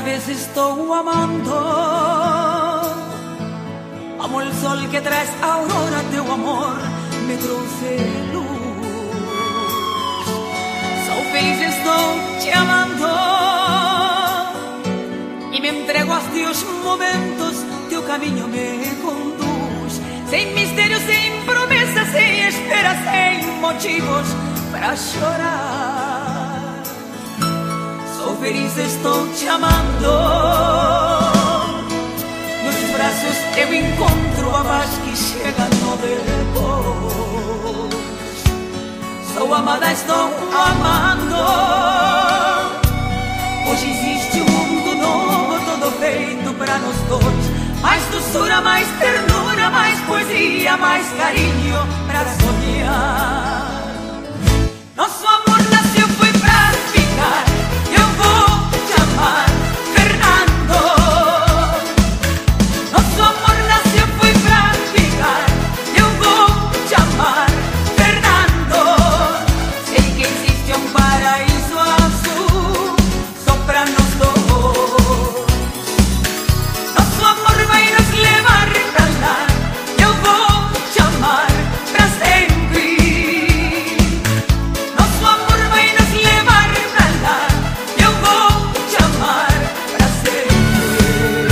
vez estou amando. Amo el sol que traes aurora, teu amor me trouxe luz. Sou feliz, estou te amando e me entrego aos teus momentos, teu caminho me conduz. Sem mistério, sem promessa, sem espera, sem motivos para chorar. Sou feliz, estou te amando. Nos braços eu encontro a paz que chega no depois. Sou amada, estou amando. Hoje existe um mundo novo, todo feito para nós dois. Mais doçura, mais ternura, mais poesia, mais carinho para sonhar. Nosso amor nasceu, foi pra ficar. Eu vou te amar, Fernando. Nosso amor nasceu, foi pra ficar. Eu vou te amar, Fernando. Sei que existe um paraíso azul só pra nós dois. Nosso amor vai nos levar pra lá. Eu vou te amar pra sempre. Nosso amor vai nos levar pra lá. Eu vou te amar pra sempre.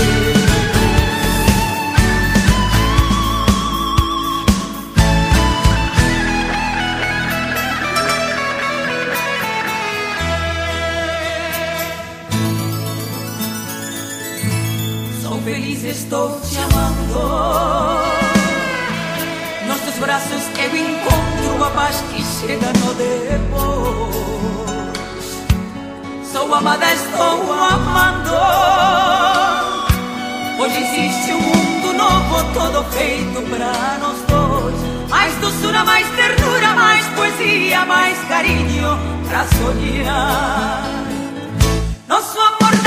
Sou feliz, estou te amando. Nos teus braços eu encontro a paz que chega no depois. Sou amada, estou amando. Hoje existe um mundo novo, todo feito pra nós dois. Mais doçura, mais ternura, mais poesia, mais carinho pra sonhar. Nosso amor